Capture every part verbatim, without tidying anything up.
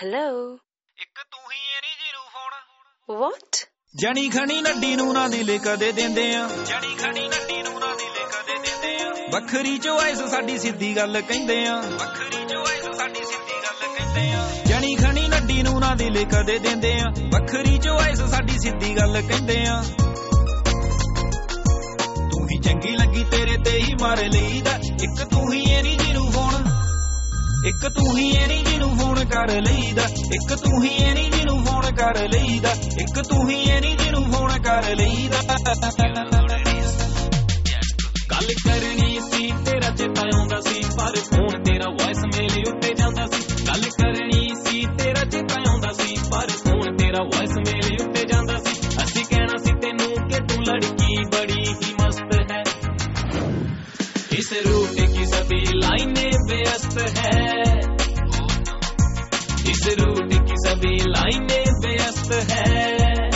Hello. ਇੱਕ ਤੂੰ ਹੀ ਐ ਨੀ ਜਿਹਨੂੰ ਫੋਨ What? ਜਣੀ ਖਣੀ ਨੱਡੀ ਨੂੰ ਨਾ ਦਿਲ ਕਦੇ ਦਿੰਦੇ ਆ ਜਣੀ ਖਣੀ ਨੱਡੀ ਨੂੰ ਨਾ ਦਿਲ ਕਦੇ ਦਿੰਦੇ ਆ ਵੱਖਰੀ ਚੋਇਸ ਸਾਡੀ ਸਿੱਧੀ ਗੱਲ ਕਹਿੰਦੇ ਆ ਵੱਖਰੀ ਚੋਇਸ ਸਾਡੀ ਸਿੱਧੀ ਗੱਲ ਕਹਿੰਦੇ ਆ ਜਣੀ ਖਣੀ ਨੱਡੀ ਨੂੰ ਨਾ ਦਿਲ ਕਦੇ ਦਿੰਦੇ ਆ ਵੱਖਰੀ ਚੋਇਸ ਸਾਡੀ ਸਿੱਧੀ ਗੱਲ ਕਹਿੰਦੇ ਆ ਤੂੰ ਹੀ ਚੰਗੀ ਲੱਗੀ ਤੇਰੇ ਤੇ ਹੀ ਮਾਰ ਲਈਦਾ ਇੱਕ ਤੂੰ ਹੀ ਐ ਨੀ ਜਿਹਨੂੰ ਫੋਨ ਇੱਕ ਤੂੰ ਹੀ ਐ ਨੀ ਜਿਹਨੂੰ ਫੋਨ ਕਰ ਲਈਦਾ ਇੱਕ ਤੂੰ ਹੀ ਐ ਨੀ ਜਿਹਨੂੰ ਫੋਨ ਕਰ ਲਈਦਾ ਇੱਕ ਤੂੰ ਹੀ ਐ ਨੀ ਜਿਹਨੂੰ ਫੋਨ ਕਰ ਲਈਦਾ ਗੱਲ ਕਰਨੀ ਸੀ ਤੇਰਾ ਚੇਤਾ ਆਉਂਦਾ ਸੀ ਪਰ ਫੋਨ ਤੇਰਾ ਵੌਇਸ ਮੇਲ ਉੱਤੇ ਜਾਂਦਾ ਸੀ ਗੱਲ ਕਰਨੀ ਸੀ ਤੇਰਾ ਚੇਤਾ ਆਉਂਦਾ ਸੀ ਪਰ ਫੋਨ ਤੇਰਾ ਵੌਇਸ ਮੇਲ ਉੱਤੇ ਜਾਂਦਾ ਸੀ ਅਸੀਂ ਕਹਿਣਾ ਸੀ ਤੈਨੂੰ ਕਿ ਤੂੰ ਲੜਕੀ ਬੜੀ ਹੀ ਮਸਤ ਹੈ इस रूट की सभी लाइनें व्यस्त है इस रूट की सभी लाइनें व्यस्त है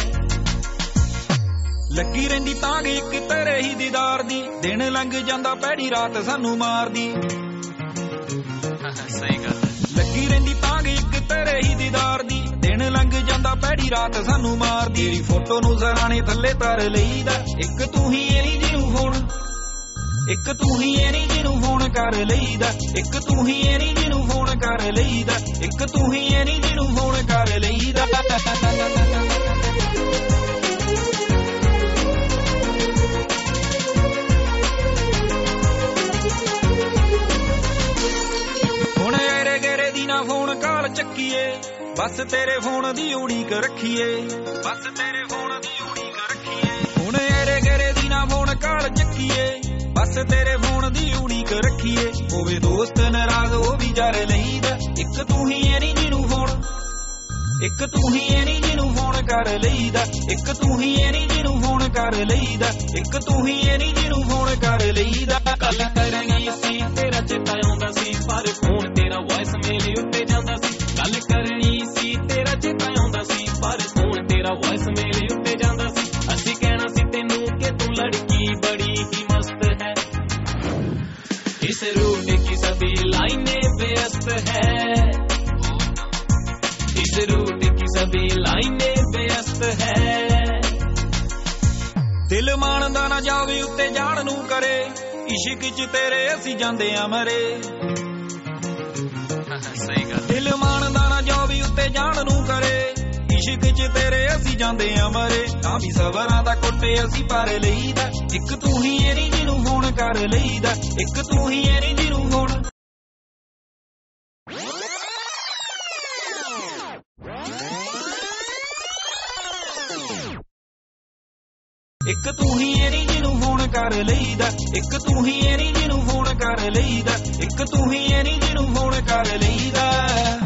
ਲੱਗੀ ਰਹਿੰਦੀ ਤਾਂਗ ਇੱਕ ਤੇਰੇ ਹੀ ਦੀਦਾਰ ਦੀ ਦਿਨ ਲੰਘ ਜਾਂਦਾ ਪੈੜੀ ਰਾਤ ਸਾਨੂੰ ਮਾਰਦੀ ਸਹੀ ਗੱਲ ਲੱਗੀ ਰਹਿੰਦੀ ਤਾਂਗ ਇੱਕ ਤੇਰੇ ਹੀ ਦੀਦਾਰ ਦੀ ਦਿਨ ਲੰਘ ਜਾਂਦਾ ਪੈੜੀ ਰਾਤ ਸਾਨੂੰ ਮਾਰਦੀ ਤੇਰੀ ਫੋਟੋ ਨੂੰ ਜ਼ਰਾਣੇ ਥੱਲੇ ਧਰ ਲਈਦਾ ਇੱਕ ਤੂੰ ਹੀ ਐ ਨੀ ਜਿਹਨੂੰ ਫੋਨ ਇੱਕ ਤੂੰ ਹੀ ਐ ਨੀ ਜਿਹਨੂੰ ਫੋਨ ਕਰ ਲਈਦਾ ਇੱਕ ਤੂੰ ਹੀ ਐ ਨੀ ਜਿਹਨੂੰ ਫੋਨ ਕਰ ਲਈਦਾ ਇੱਕ ਤੂੰ ਹੀ ਐ ਨੀ ਜਿਹਨੂੰ ਫੋਨ ਕਰ ਲਈਦਾ ਹੁਣ ਐਰੇ ਗੇਰੇ ਦੀ ਨਾ ਫੋਨ ਕਾਲ ਚੱਕੀਏ ਬਸ ਤੇਰੇ ਫੋਨ ਦੀ ਉਡੀਕ ਰੱਖੀਏ ਬਸ ਤੇਰੇ ਫੋਨ ਦੀ ਉਡੀਕ ਰੱਖੀਏ ਹੁਣ ਐਰੇ ਗੇਰੇ ਦੀ ਨਾ ਫੋਨ ਕਾਲ ਚੱਕੀਏ ਬਸ ਤੇਰੇ ਫੋਨ ਦੀ ਉਡੀਕ ਰੱਖੀਏ ਹੋਵੇ ਦੋਸਤ ਨਾਰਾਜ਼ ਉਹ ਵੀ ਜਰ ਲਈਦਾ ਇੱਕ ਤੂੰ ਹੀ ਐ ਨੀ ਜਿਹਨੂੰ ਫੋਨ ਇੱਕ ਤੂੰ ਹੀ ਐ ਨੀ ਜਿਹਨੂੰ ਫੋਨ ਕਰ ਲਈਦਾ ਇੱਕ ਤੂੰ ਹੀ ਐ ਨੀ ਜਿਹਨੂੰ ਫੋਨ ਕਰ ਲਈਦਾ ਇੱਕ ਤੂੰ ਹੀ ਐ ਨੀ ਜਿਹਨੂੰ ਫੋਨ ਕਰ ਲਈਦਾ ਗੱਲ ਕਰਨੀ ਸੀ ਤੇਰਾ ਚੇਤਾ ਆਉਂਦਾ ਸੀ ਪਰ ਫੋਨ ਤੇਰਾ ਵੌਇਸ ਮੇਲ ਉੱਤੇ ਜਾਂਦਾ ਸੀ ਗੱਲ ਕਰਨੀ ਸੀ ਤੇਰਾ ਚੇਤਾ ਆਉਂਦਾ ਸੀ ਪਰ ਫੋਨ ਤੇਰਾ ਵੌਇਸ ਮੇਲ ਉੱਤੇ ਜਾਂਦਾ ਸੀ ਅਸੀਂ ਕਹਿਣਾ ਸੀ ਤੈਨੂੰ ਕਿ ਤੂੰ ਲੜਕੀ ਬੜੀ ਹੀ ਮਸਤ ਹੈ इस रूट की सभी लाइनें व्यस्त है इस रूट की सभी लाइनें व्यस्त है दिल मानदा ना जावे उत्ते जान नू करे इश्क च तेरे असी जांदे आ मरे सही गल दिल मानदा ना जावे उत्ते जान नू करे इश्क च तेरे असी जांदे आ मरे तां भी सबरां दा कोटे असी पर लईदा एक तू ही ऐ नी जिन्नू फोन कर लईदा एक तू ही ऐ नी जिन्नू फोन एक तू ही ऐ नी जिन्नू फोन कर लईदा एक तू ही ऐ नी जिन्नू फोन कर लईदा एक तू ही ऐ नी जिन्नू फोन कर लईदा